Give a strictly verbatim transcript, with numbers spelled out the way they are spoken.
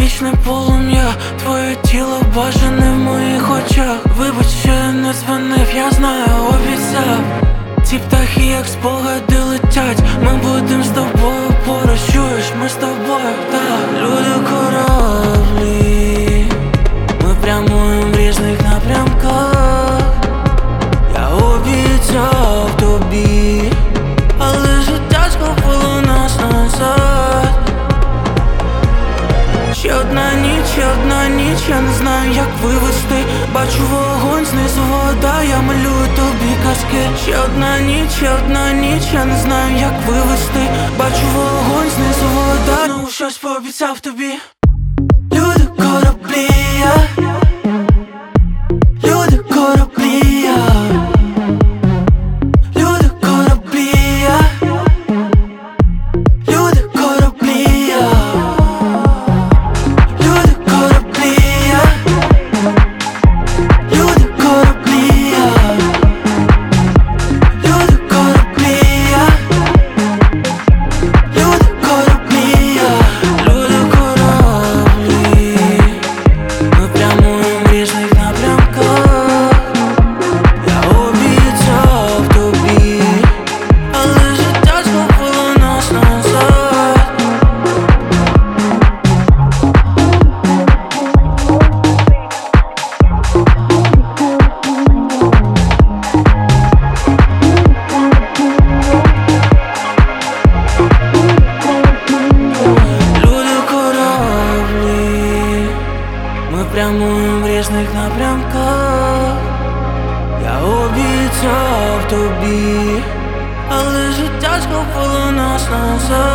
вічне полум'я, твоє тіло бажане в моїх очах. Вибач, що я не дзвонив, я знаю, обіцяв. Ці птахи, як спогади летять, ми будем з тобою поруч, чуєш, ми з тобою, так. Люди кораблі, ми прямуємо в різних напрямках. Я обіцяв тобі, але життя схопило нас назад. Ще одна ніч, ще одна ніч, я не знаю, як вивести. Бачу вогонь, знизу вода, я малюю тобі казки. Ще одна ніч, ще одна ніч, я не знаю, як вивести. Бачу вогонь, знизу вода, ну щось пообіцяв тобі. Люди кораблі, люди кораблі, люди кораблі, люди кораблі. Прямуємо в різних напрямках. Я обіцяв тобі, але життя схопило нас назад.